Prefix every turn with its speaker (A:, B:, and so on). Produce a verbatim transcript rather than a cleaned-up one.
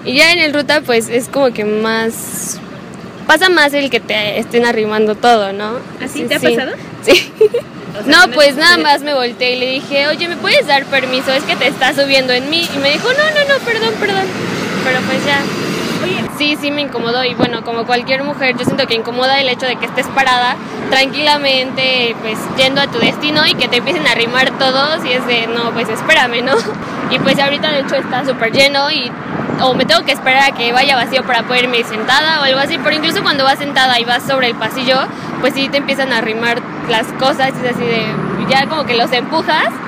A: Y ya en el ruta pues es como que más... Pasa más el que te estén arrimando todo, ¿no?
B: ¿Así
A: Sí,
B: te ha
A: sí.
B: pasado?
A: Sí.
B: O sea,
A: No, pues nada
B: te-
A: más me volteé y le dije, oye, ¿me puedes dar permiso? Es que te estás subiendo en mí. Y me dijo, no, no, no, perdón, perdón. Pero pues ya.
B: Oye,
A: Sí, sí me incomodó y bueno, como cualquier mujer, yo siento que incomoda el hecho de que estés parada tranquilamente, pues yendo a tu destino y que te empiecen a arrimar todos y es de, no, pues espérame, ¿no? Y pues ahorita de hecho está súper lleno y o me tengo que esperar a que vaya vacío para poder irme sentada o algo así, pero incluso cuando vas sentada y vas sobre el pasillo, pues sí te empiezan a arrimar las cosas y es así de, ya como que los empujas